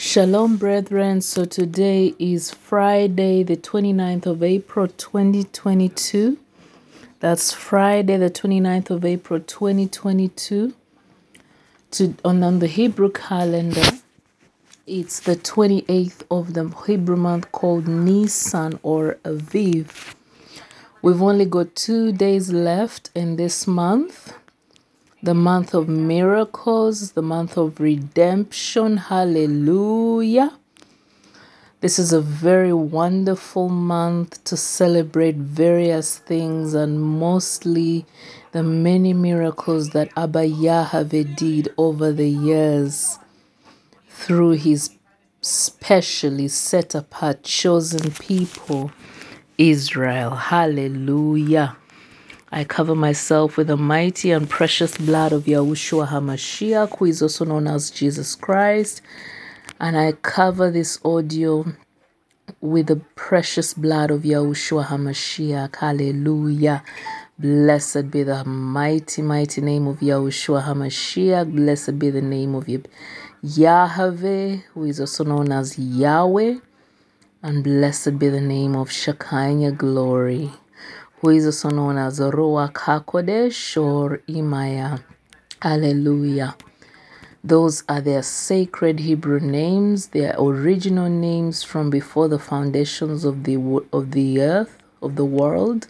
Shalom, brethren. So today is Friday, the 29th of April, 2022. That's Friday, the 29th of April, 2022. On the Hebrew calendar, it's the 28th of the Hebrew month called Nisan or Aviv. We've only got 2 days left in this month. The month of miracles, the month of redemption. Hallelujah. This is a very wonderful month to celebrate various things and mostly the many miracles that Abba Yahweh did over the years through his specially set apart chosen people, Israel. Hallelujah. I cover myself with the mighty and precious blood of Yahushua HaMashiach, who is also known as Jesus Christ. And I cover this audio with the precious blood of Yahushua HaMashiach. Hallelujah. Blessed be the mighty, mighty name of Yahushua HaMashiach. Blessed be the name of Yahweh, who is also known as Yahweh. And blessed be the name of Shekinah Glory, who is also known as Ruach HaKodesh or Imaya. Hallelujah. Those are their sacred Hebrew names, their original names from before the foundations of the earth, of the world.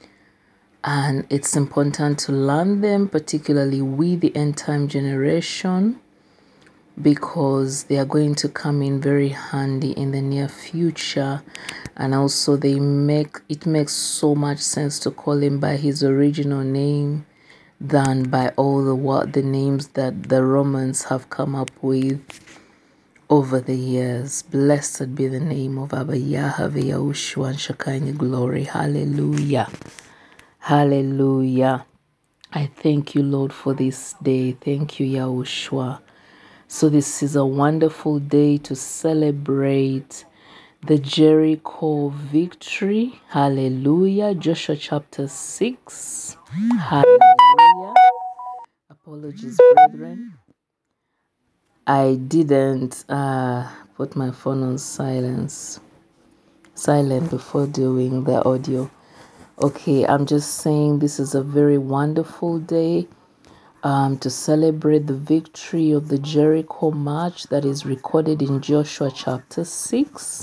And it's important to learn them, particularly with the end time generation, because they are going to come in very handy in the near future. And also it makes so much sense to call him by his original name than by all the names that the Romans have come up with over the years. Blessed be the name of Abba Yahweh, Yahushua, and Shekinah Glory. Hallelujah. Hallelujah. I thank you, Lord, for this day. Thank you, Yahushua. So this is a wonderful day to celebrate the Jericho victory. Hallelujah. Joshua chapter 6. Hallelujah. Apologies, brethren. I didn't put my phone on silent before doing the audio. Okay, I'm just saying this is a very wonderful day to celebrate the victory of the Jericho march that is recorded in Joshua chapter 6.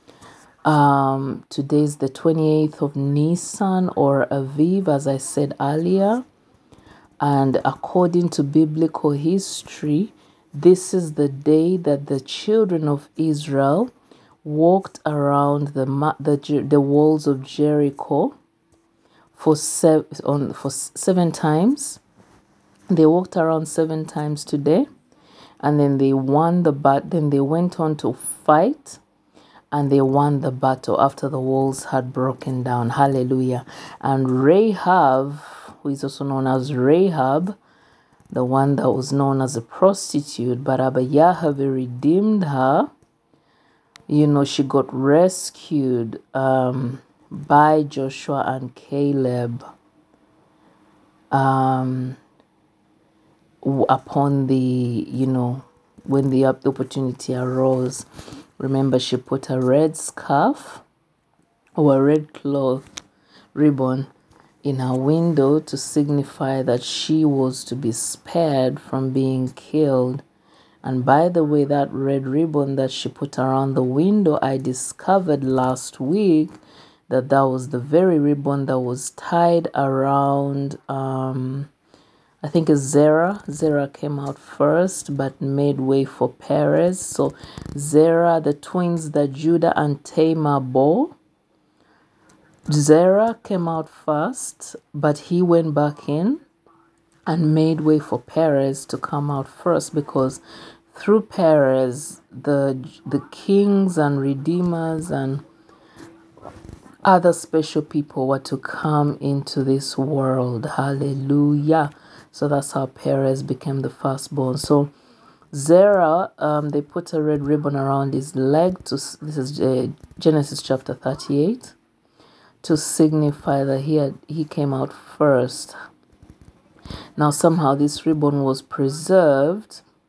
Today is the 28th of Nisan or Aviv, as I said earlier. And according to biblical history, this is the day that the children of Israel walked around the walls of Jericho for 7 times. They walked around 7 times today, and then they won the battle. Then they went on to fight, and they won the battle after the walls had broken down. Hallelujah. And Rahab, who is also known as Rahab, the one that was known as a prostitute, but Abba Yahweh redeemed her. You know, she got rescued by Joshua and Caleb upon when the opportunity arose. Remember, she put a red scarf or a red cloth ribbon in her window to signify that she was to be spared from being killed. And by the way, that red ribbon that she put around the window, I discovered last week that was the very ribbon that was tied around I think it's Zerah. Zerah came out first but made way for Perez. So Zerah, the twins that Judah and Tamar bore, Zerah came out first, but he went back in and made way for Perez to come out first, because through Perez, the kings and redeemers and other special people were to come into this world. Hallelujah. So that's how Perez became the firstborn. So Zerah, they put a red ribbon around his leg. This is Genesis chapter 38, to signify that he came out first. Now somehow this ribbon was preserved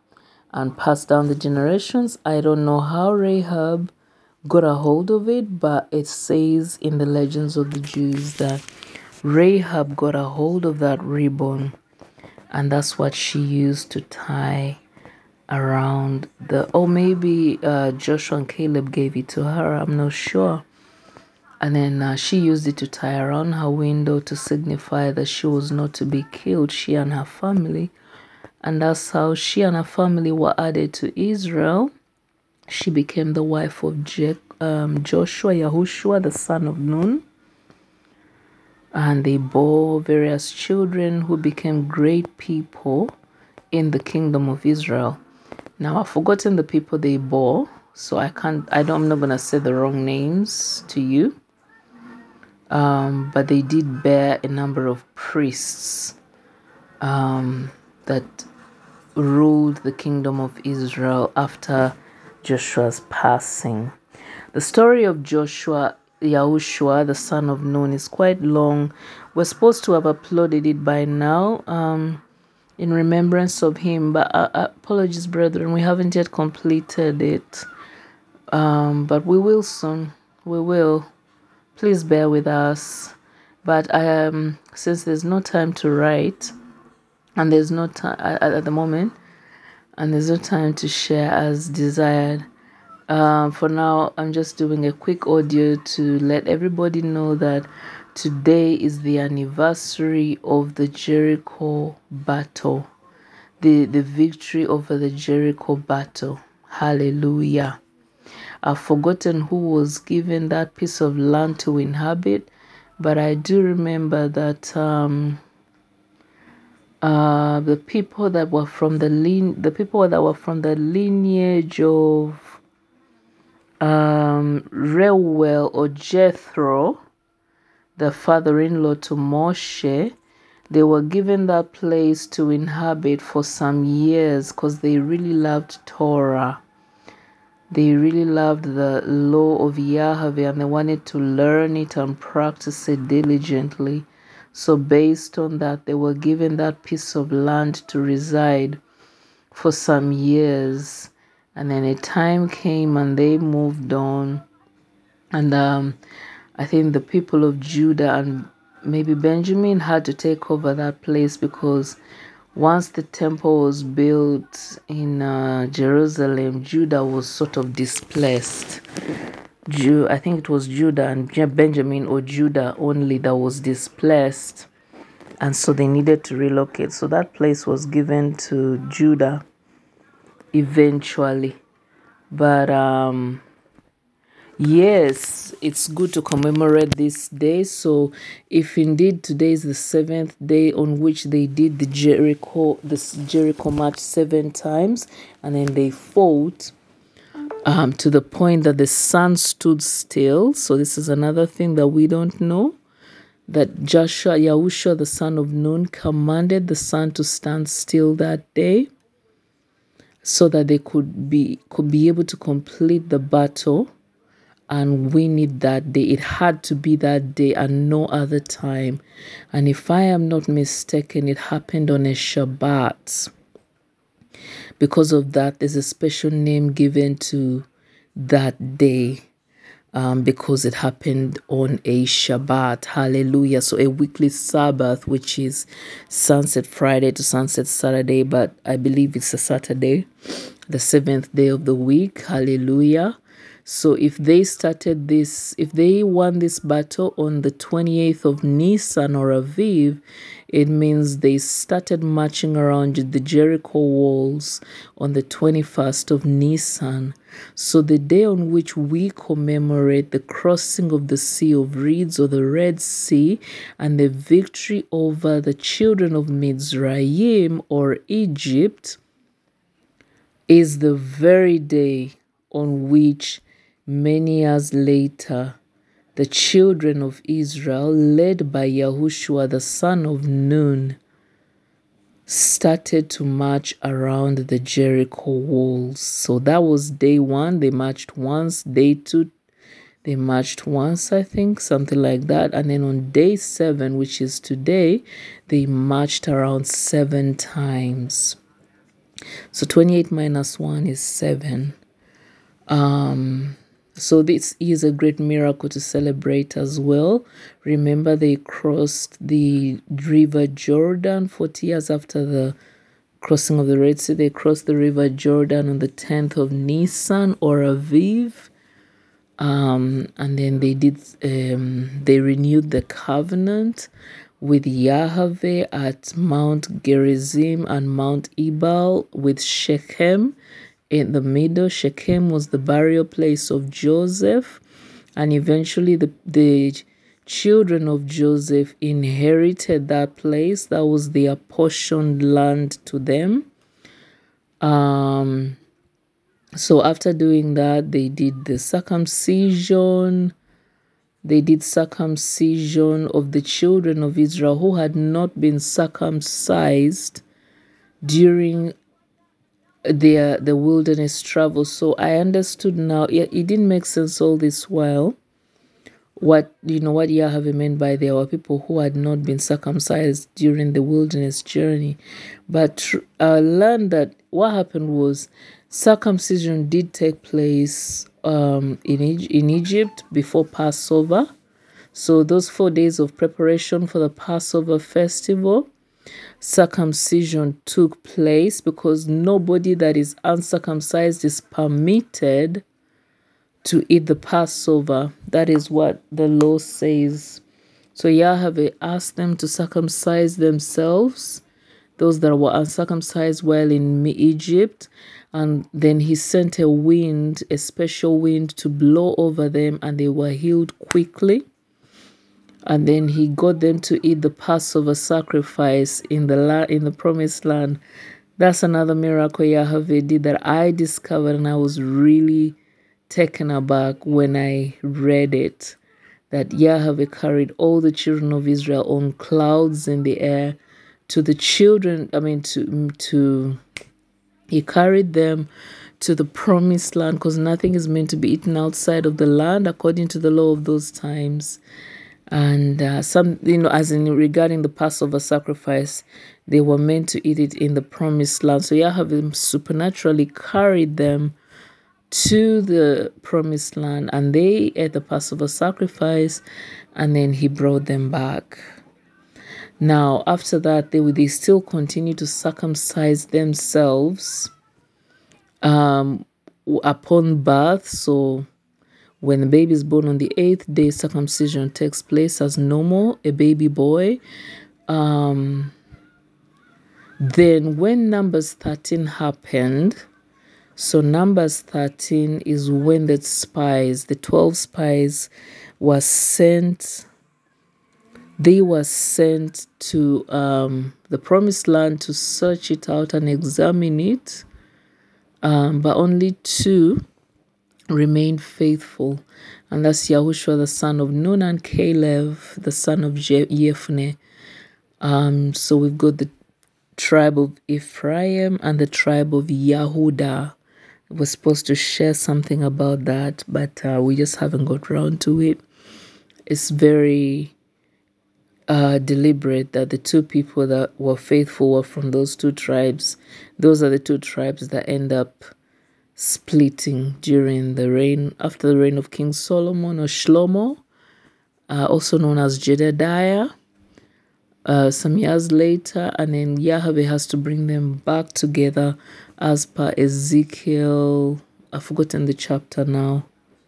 and passed down the generations. I don't know how Rahab got a hold of it, but it says in the legends of the Jews that Rahab got a hold of that ribbon, and that's what she used to tie around the, or maybe Joshua and Caleb gave it to her, I'm not sure. And then she used it to tie around her window to signify that she was not to be killed, she and her family. And that's how she and her family were added to Israel. She became the wife of Joshua, Yahushua, the son of Nun. And they bore various children who became great people in the kingdom of Israel. Now, I've forgotten the people they bore, so I'm not going to say the wrong names to you. But they did bear a number of priests that ruled the kingdom of Israel after Joshua's passing. The story of Joshua, Yahushua, the son of Nun, is quite long. We're supposed to have uploaded it by now in remembrance of him, but apologies, brethren, we haven't yet completed it. But we will soon. We will. Please bear with us. But since there's no time to write, and there's no time at the moment, and there's no time to share as desired, for now, I'm just doing a quick audio to let everybody know that today is the anniversary of the Jericho battle, the victory over the Jericho battle. Hallelujah. I've forgotten who was given that piece of land to inhabit, but I do remember that the people that were from the lineage of Reuel or Jethro, the father-in-law to Moshe, they were given that place to inhabit for some years because they really loved Torah. They really loved the law of Yahweh and they wanted to learn it and practice it diligently. So based on that, they were given that piece of land to reside for some years. And then a time came and they moved on. And I think the people of Judah and maybe Benjamin had to take over that place because once the temple was built in Jerusalem, Judah was sort of displaced. I think it was Judah and Benjamin, or Judah only, that was displaced. And so they needed to relocate. So that place was given to Judah eventually. But yes, it's good to commemorate this day. So if indeed today is the 7th day on which they did the Jericho march 7 times, and then they fought to the point that the sun stood still. So this is another thing that we don't know, that Yahushua, the son of Nun, commanded the sun to stand still that day so that they could be able to complete the battle and win it that day. It had to be that day and no other time. And if I am not mistaken, it happened on a Shabbat. Because of that, there's a special name given to that day. Because it happened on a Shabbat. Hallelujah. So a weekly Sabbath, which is sunset Friday to sunset Saturday, but I believe it's a Saturday, the 7th day of the week. Hallelujah. So if they won this battle on the 28th of Nisan or Aviv, it means they started marching around the Jericho walls on the 21st of Nisan. So the day on which we commemorate the crossing of the Sea of Reeds, or the Red Sea, and the victory over the children of Mizraim or Egypt, is the very day on which many years later the children of Israel, led by Yahushua the son of Nun, started to march around the Jericho walls. So that was day 1. They marched once. Day 2, they marched once, I think, something like that. And then on day 7, which is today, they marched around 7 times. So 28 minus 1 is 7. So this is a great miracle to celebrate as well. Remember, they crossed the river Jordan 40 years after the crossing of the Red Sea. They crossed the river Jordan on the 10th of Nisan or Aviv. And then they renewed the covenant with Yahweh at Mount Gerizim and Mount Ebal with Shechem in the middle. Shechem was the burial place of Joseph, and eventually the children of Joseph inherited that place. That was the apportioned land to them. So after doing that, they did the circumcision. They did circumcision of the children of Israel who had not been circumcised during the wilderness travel. So I understood now. It didn't make sense all this while. What Yahweh meant by there were people who had not been circumcised during the wilderness journey. But I learned that what happened was circumcision did take place in Egypt before Passover. So those 4 days of preparation for the Passover festival, circumcision took place because nobody that is uncircumcised is permitted to eat the Passover. That is what the law says. So Yahweh asked them to circumcise themselves, those that were uncircumcised while in Egypt, and then he sent a wind, a special wind, to blow over them, and they were healed quickly. And then he got them to eat the Passover sacrifice in the promised land. That's another miracle Yahweh did that I discovered, and I was really taken aback when I read it. That Yahweh carried all the children of Israel on clouds in the air to the children. He carried them to the promised land, because nothing is meant to be eaten outside of the land according to the law of those times. And as in regarding the Passover sacrifice, they were meant to eat it in the promised land. So Yahweh supernaturally carried them to the promised land, and they ate the Passover sacrifice, and then he brought them back. Now, after that, they still continue to circumcise themselves upon birth. So when the baby is born on the 8th day, circumcision takes place as normal, a baby boy. Then when Numbers 13 happened, so Numbers 13 is when the 12 spies were sent. They were sent to the promised land to search it out and examine it. But only 2 remained faithful, and that's Yahushua the son of Nun and Caleb the son of Yephne. So we've got the tribe of Ephraim and the tribe of Yehuda. We're supposed to share something about that, but we just haven't got around to it. It's very deliberate that the 2 people that were faithful were from those 2 tribes. Those are the 2 tribes that end up splitting after the reign of King Solomon, or Shlomo, also known as Jedediah, some years later. And then Yahweh has to bring them back together as per Ezekiel, I've forgotten the chapter now,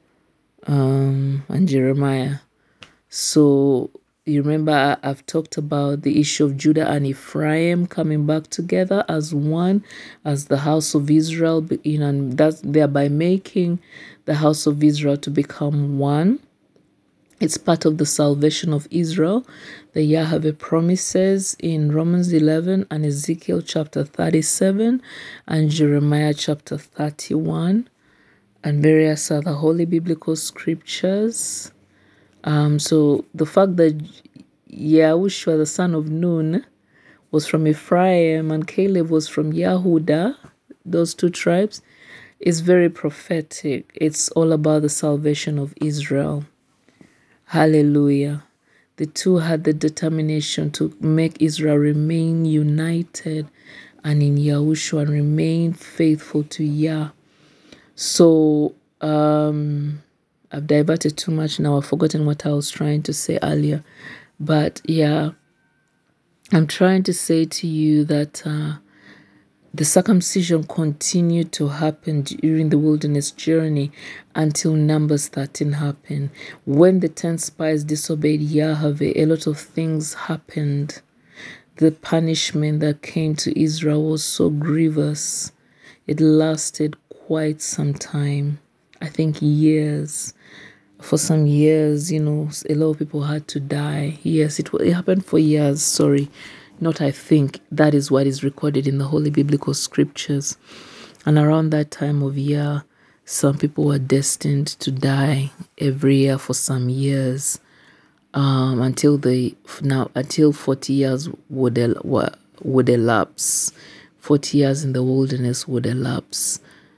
and Jeremiah. So you remember I've talked about the issue of Judah and Ephraim coming back together as one, as the house of Israel, and that's thereby making the house of Israel to become one. It's part of the salvation of Israel. The Yahweh promises in Romans 11 and Ezekiel chapter 37 and Jeremiah chapter 31 and various other holy biblical scriptures. So the fact that Yahushua, the son of Nun, was from Ephraim and Caleb was from Yehuda, those 2 tribes, is very prophetic. It's all about the salvation of Israel. Hallelujah. The 2 had the determination to make Israel remain united and in Yahushua and remain faithful to Yah. So I've diverted too much now. I've forgotten what I was trying to say earlier. But yeah, I'm trying to say to you that the circumcision continued to happen during the wilderness journey until Numbers 13 happened. When the 10 spies disobeyed Yahweh, a lot of things happened. The punishment that came to Israel was so grievous. It lasted quite some time. I think years. For some years, a lot of people had to die. Yes, it happened for years. Sorry, not I think. That is what is recorded in the Holy Biblical Scriptures. And around that time of year, some people were destined to die every year for some years, until 40 years would elapse. 40 years in the wilderness would elapse.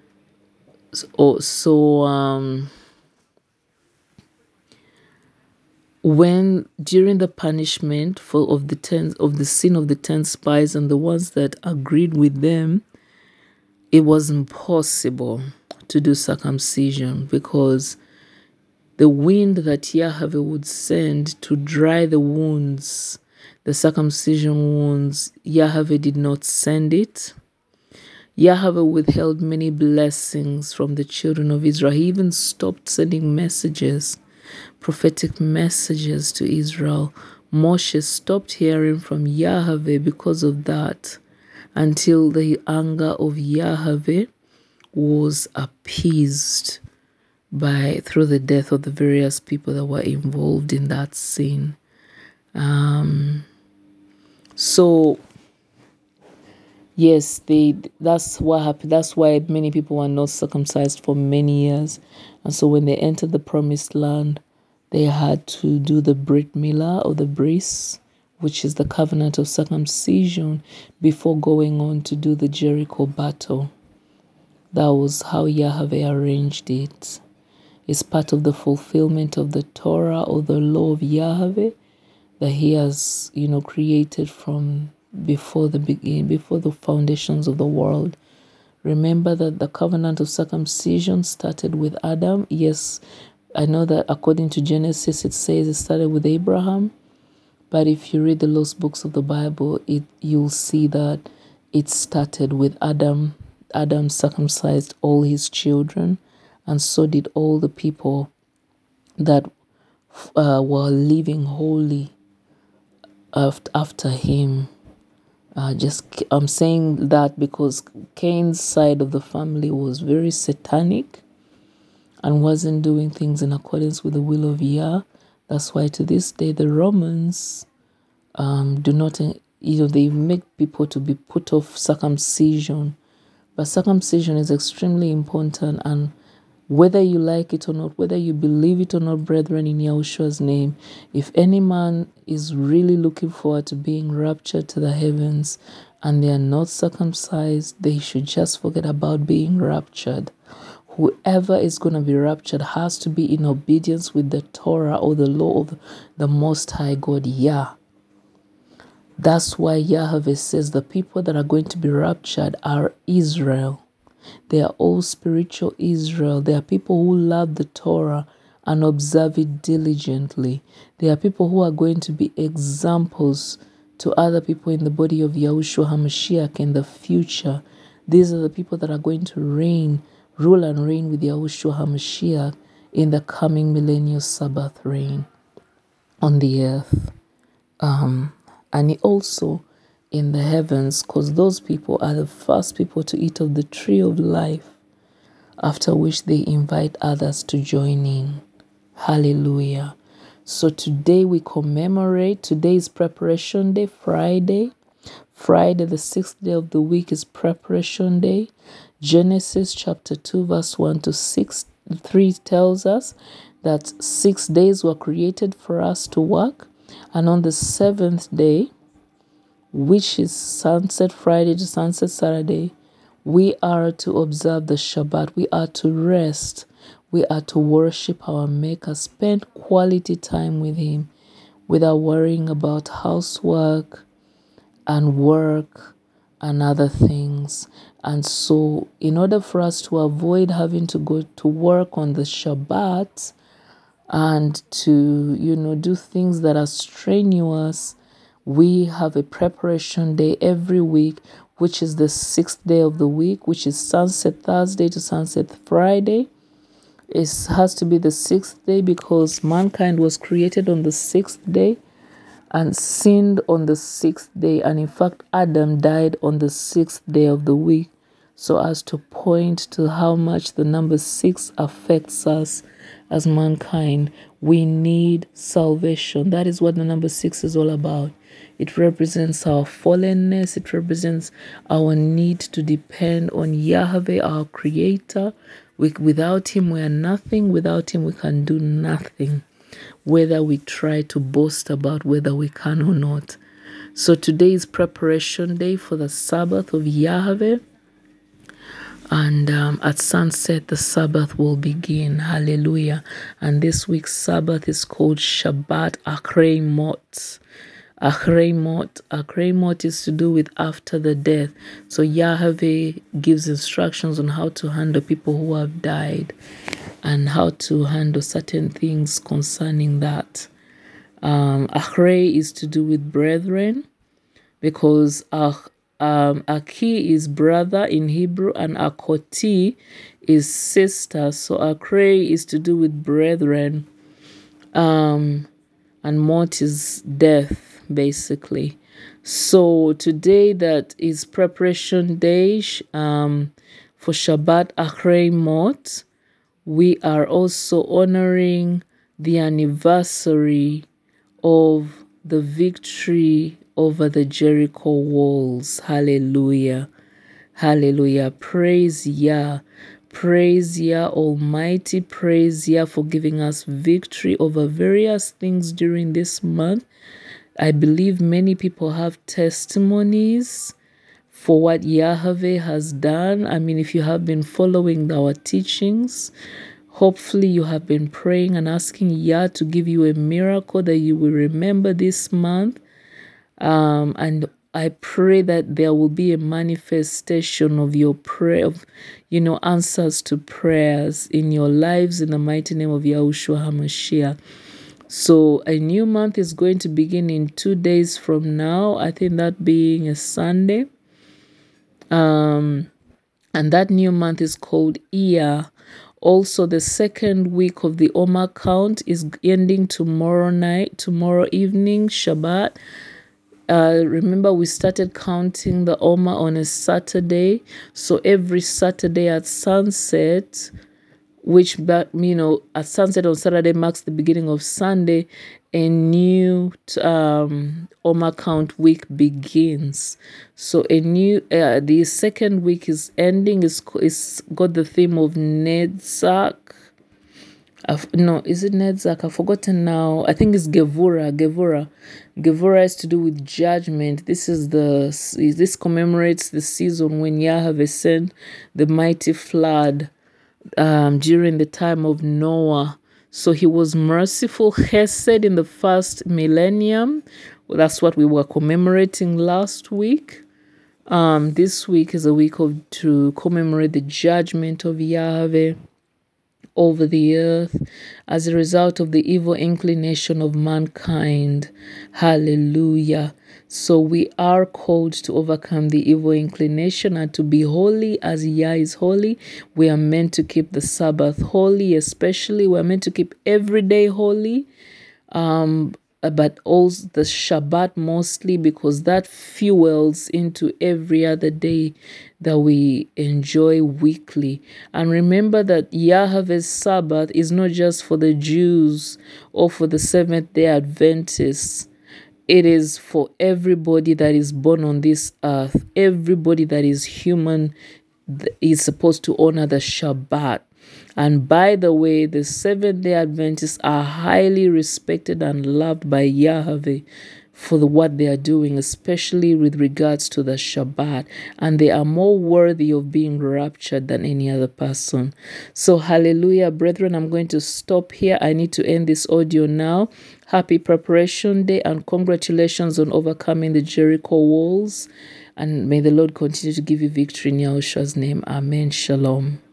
When during the punishment of the sin of the 10 spies and the ones that agreed with them, it was impossible to do circumcision because the wind that Yahweh would send to dry the wounds, the circumcision wounds, Yahweh did not send it. Yahweh withheld many blessings from the children of Israel. He even stopped sending messages, prophetic messages to Israel. Moshe stopped hearing from Yahweh because of that until the anger of Yahweh was appeased through the death of the various people that were involved in that sin. So yes, that's what happened. That's why many people were not circumcised for many years. And so when they entered the promised land, they had to do the Brit Milah or the bris, which is the covenant of circumcision, before going on to do the Jericho battle. That was how Yahweh arranged it. It's part of the fulfillment of the Torah or the law of Yahweh that He has, created from before the beginning, before the foundations of the world. Remember that the covenant of circumcision started with Adam. Yes, I know that according to Genesis, it says it started with Abraham. But if you read the lost books of the Bible, you'll see that it started with Adam. Adam circumcised all his children, and so did all the people that were living holy after him. I'm saying that because Cain's side of the family was very satanic and wasn't doing things in accordance with the will of Yah. That's why to this day the Romans do not, they make people to be put off circumcision. But circumcision is extremely important, and whether you like it or not, whether you believe it or not, brethren, in Yahushua's name, if any man is really looking forward to being raptured to the heavens and they are not circumcised, they should just forget about being raptured. Whoever is going to be raptured has to be in obedience with the Torah or the law of the Most High God, Yah. That's why Yahweh says the people that are going to be raptured are Israel. They are all spiritual Israel. They are people who love the Torah and observe it diligently. They are people who are going to be examples to other people in the body of Yahushua HaMashiach in the future. These are the people that are going to rule and reign with Yahushua HaMashiach in the coming millennial Sabbath reign on the earth. And also in the heavens, because those people are the first people to eat of the tree of life, after which they invite others to join in. Hallelujah. So today we commemorate, today is preparation day, Friday. Friday, the 6th day of the week, is preparation day. Genesis chapter 2, verse 1 to 3 tells us that 6 days were created for us to work. And on the 7th day, which is Sunset Friday to Sunset Saturday, we are to observe the Shabbat. We are to rest. We are to worship our Maker, spend quality time with Him without worrying about housework and work and other things. And so, in order for us to avoid having to go to work on the Shabbat and to, do things that are strenuous, we have a preparation day every week, which is the sixth day of the week, which is Sunset Thursday to Sunset Friday. It has to be the sixth day because mankind was created on the sixth day and sinned on the sixth day. And in fact, Adam died on the sixth day of the week, so as to point to how much the number six affects us as mankind. We need salvation. That is what the number six is all about. It represents our fallenness. It represents our need to depend on Yahweh, our creator. Without him, we are nothing. Without him, we can do nothing, whether we try to boast about whether we can or not. So today is preparation day for the Sabbath of Yahweh. And at sunset, the Sabbath will begin. Hallelujah. And this week's Sabbath is called Shabbat Achrei Mot. Achrei Mot. Achrei Mot is to do with after the death. So Yahweh gives instructions on how to handle people who have died and how to handle certain things concerning that. Achrei is to do with brethren, because Aki is brother in Hebrew and Akoti is sister. So Achrei is to do with brethren, and Mot is death, basically. So today that is preparation day for Shabbat Achrei Mot. We are also honoring the anniversary of the victory over the Jericho walls. Hallelujah. Hallelujah. Praise Yah. Praise Yah Almighty. Praise Yah for giving us victory over various things during this month. I believe many people have testimonies for what Yahweh has done. I mean, if you have been following our teachings, hopefully you have been praying and asking Yah to give you a miracle that you will remember this month. And I pray that there will be a manifestation of your prayer, of, answers to prayers in your lives in the mighty name of Yahushua HaMashiach. So a new month is going to begin in 2 days from now, I think that being a Sunday. And that new month is called Iyar. Also, the second week of the Omer count is ending tomorrow evening, Shabbat. Remember, we started counting the Omer on a Saturday. So every Saturday at sunset, which, at sunset on Saturday marks the beginning of Sunday, a new Omer count week begins. So the second week is ending. It's got the theme of Netzach. No, is it Netzach? I've forgotten now. I think it's Gevura. Gevura is to do with judgment. This commemorates the season when Yahweh sent the mighty flood during the time of Noah. So he was merciful, Chesed, in the first millennium. Well, that's what we were commemorating last week. This week is a week to commemorate the judgment of Yahweh over the earth as a result of the evil inclination of mankind. Hallelujah. So we are called to overcome the evil inclination and to be holy as Yah is holy. We are meant to keep the Sabbath holy, especially. We are meant to keep every day holy. But also the Shabbat mostly, because that fuels into every other day that we enjoy weekly. And remember that Yahweh's Sabbath is not just for the Jews or for the Seventh-day Adventists. It is for everybody that is born on this earth. Everybody that is human is supposed to honor the Shabbat. And by the way, the Seventh-day Adventists are highly respected and loved by Yahweh for what they are doing, especially with regards to the Shabbat. And they are more worthy of being raptured than any other person. So hallelujah, brethren, I'm going to stop here. I need to end this audio now. Happy Preparation Day and congratulations on overcoming the Jericho walls. And may the Lord continue to give you victory in Yahushua's name. Amen. Shalom.